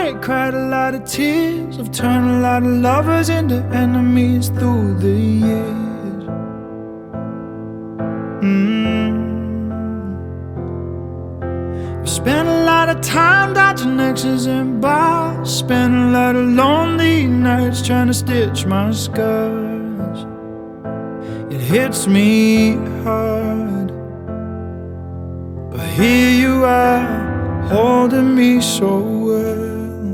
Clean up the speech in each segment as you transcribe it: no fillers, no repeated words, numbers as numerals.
heartbreak, cried a lot of tears. I've turned a lot of lovers into enemies through the years. I've spent a lot of time dodging exes and bars. Spent a lot of lonely nights trying to stitch my scars. It hits me hard, but here you are, holding me so well.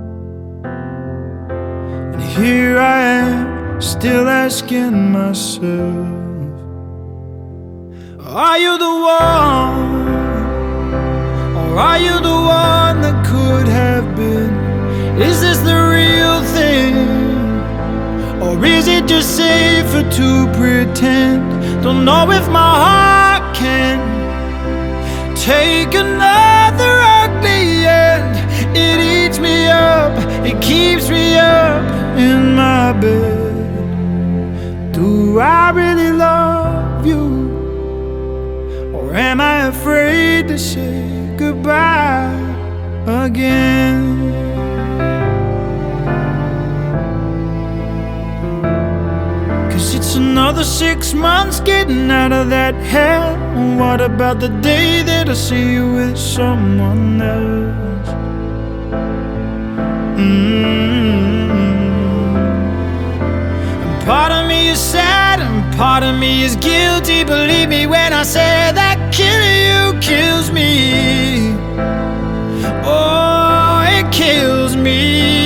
And here I am, still asking myself, are you the one? Or are you the one that could have been? Is this the real thing? Or is it just safer to pretend? Don't know if my heart can take another ugly end. It eats me up, it keeps me up in my bed. Do I really love you? Or am I afraid to say goodbye again? 'Cause it's another 6 months getting out of that hell. What about the day that I see you with someone else? And part of me is sad and part of me is guilty. Believe me when I say that killing you kills me. Oh, it kills me.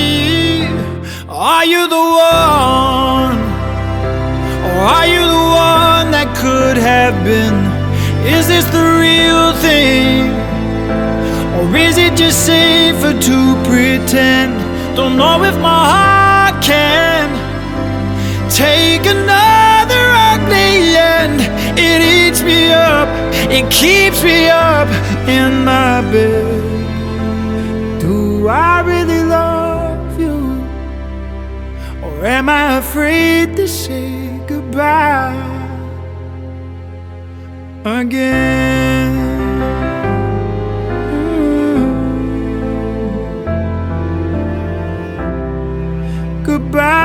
Are you the one? Or are you the one that could have been? Is this the real thing? Or is it just safer to pretend? Don't know if my heart can take another ugly end. It eats me up, it keeps me up in my bed. Do I really love you? Or am I afraid to say goodbye again? Goodbye